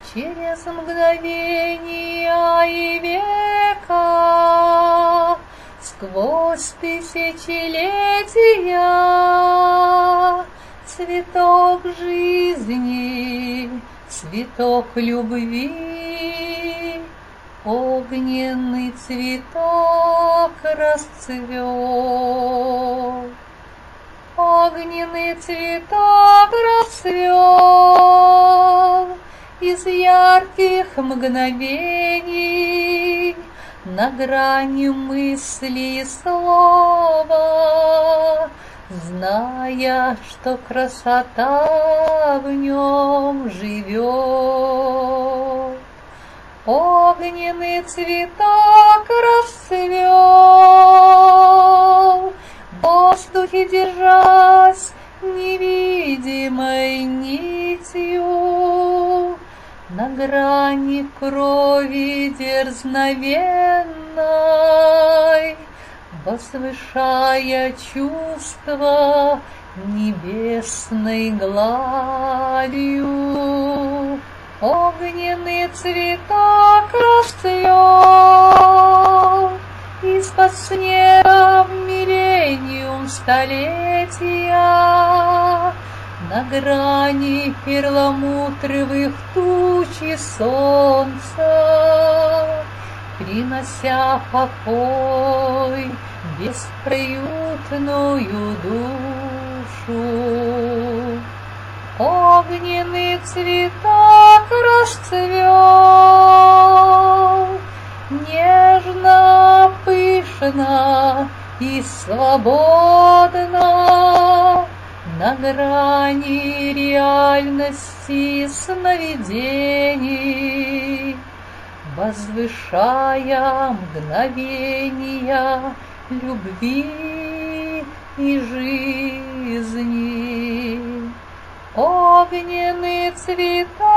Через мгновения и века, сквозь тысячелетия, цветок жизни, цветок любви, огненный цветок расцвел. Огненный цветок расцвел из ярких мгновений на грани мысли и слова, зная, что красота в нем живет. Огненный цветок расцвел, в воздухе держась невидимой нитью, на грани крови дерзновенной, возвышая чувства небесной гладью. Огненный цветок расцвел из-под снега в миллениум столетия, на грани перламутровых туч и солнца, принося покой бесприютную душу. Огненный цветок расцвел нежно, пышно и свободно, на грани реальности сновидений, возвышая мгновения любви и жизни. Огненный цветок